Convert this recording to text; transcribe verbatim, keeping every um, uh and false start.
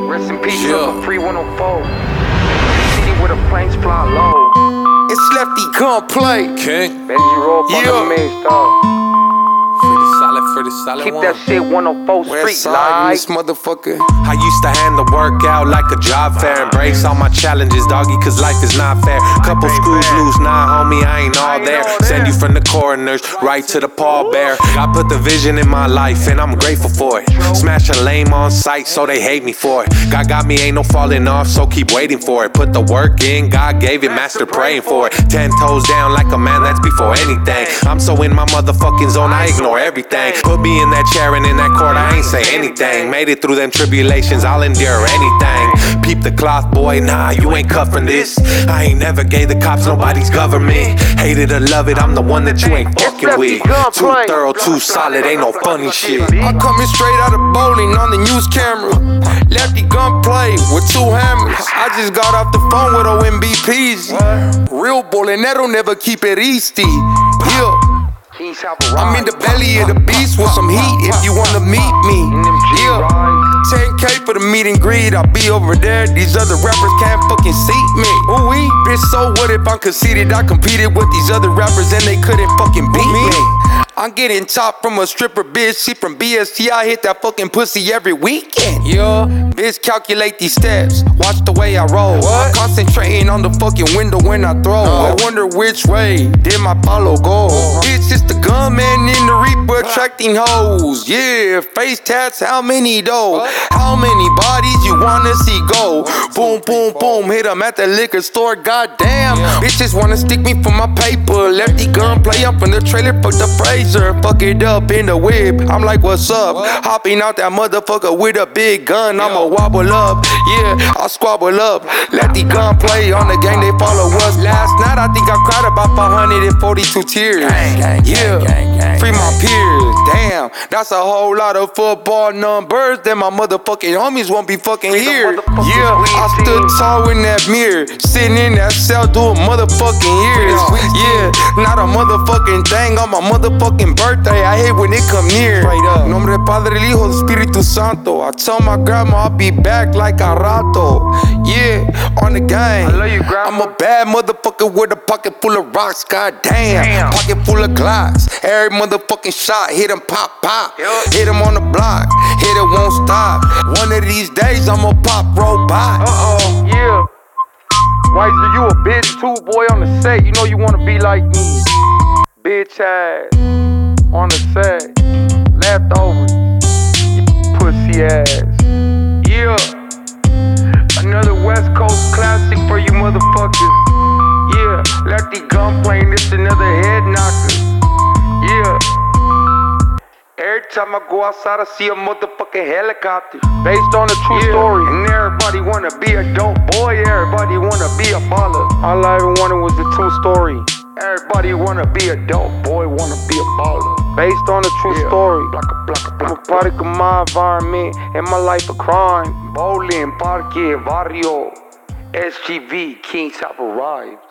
Rest in peace, Yeah. three one oh four. City where the planes fly low. It's Lefty Gunplay. King. Benji roll up Yeah. on the main star. For the solid, for the solid Keep one. that shit one oh four street West side in live. this motherfucker. I used to hand the work out like a job fair. Embrace all my challenges, doggy, cause life is not fair. Couple screws loose, nah, homie, I ain't all there. Send you from the coroners right to the pallbearer. I put the vision in my life and I'm grateful for it. Smash a lame on sight so they hate me for it. God got me, ain't no falling off, so keep waiting for it. Put the work in, God gave it, master praying for it. Ten toes down like a man, that's before anything. I'm so in my motherfucking zone, I ignore everything. Put me in that chair and in that court, I ain't say anything. Made it through them tribulations, I'll endure anything. Peep the cloth, boy, nah, you ain't cut from this. I ain't never gave the cops nobody's government. Hate it or love it, I'm the one that you ain't fucking with. Too thorough, too solid, ain't no funny shit. I'm coming straight out of bowling on the news camera. Lefty Gunplay with two hammers. I just got off the phone with O M B Ps. Real bowling, that'll never keep it easy. Yeah. I'm in the belly of the beast with some heat if you wanna meet me. Yeah, ten K for the meet and greet, I'll be over there. These other rappers can't fucking seat me. Ooh wee, bitch, so what if I'm conceited? I competed with these other rappers and they couldn't fucking beat me. I'm getting top from a stripper, bitch. She from B S T, I hit that fucking pussy every weekend. Yeah, bitch, calculate these steps. Watch the way I roll. What? I'm concentrating on the fucking window when I throw. No. I wonder which way did my follow go. Oh. Bitch, it's the gunman in the Reaper attracting hoes. Yeah, face tats, how many though? What? How many bodies you wanna see go? Boom, boom, boom, hit 'em at the liquor store, goddamn. Yeah. Bitches wanna stick me for my paper. Lefty Gunplay up in the trailer, fuck the phrase. Fuck it up in the whip. I'm like, what's up? What? Hopping out that motherfucker with a big gun. I'ma wobble up. Yeah, I'll squabble up. Lefty Gunplay on the gang, they follow us. Last night, I think I cried about five hundred forty-two tears. Gang, gang, yeah, gang, gang, free my peers. Damn, that's a whole lot of football numbers. Then my motherfucking homies won't be fucking here. Yeah, I stood tall in that mirror. Sitting in that cell doing motherfucking years. Yeah, not a motherfucking thing on my motherfucking birthday, I hate when it come near. Nombre Padre, el Hijo, el Espíritu Santo. I tell my grandma I'll be back like a rato. Yeah, on the gang. I love you, grandma. I'm a bad motherfucker with a pocket full of rocks. Goddamn, Damn. Pocket full of glass. Every motherfucking shot hit him, pop, pop. Yep. Hit him on the block, hit it won't stop. One of these days I'ma pop robot. Uh oh, yeah. Weiser, you a bitch too, boy, on the set. You know you wanna be like me. Bitch ass. On the set, leftovers, pussy ass. Yeah, another West Coast classic for you motherfuckers. Yeah, Lefty Gunplay, this another head knocker. Yeah, every time I go outside, I see a motherfucking helicopter. Based on a true yeah. story, and everybody wanna be a dope boy. Everybody wanna be a baller. All I ever wanted was a true story. Everybody wanna be a dope boy, wanna be a baller. Based on a true yeah. story. Blocka, blocka, blocka, I'm a product of my environment and my life a crime. Bowling, parque, barrio, S G V, Kings have arrived.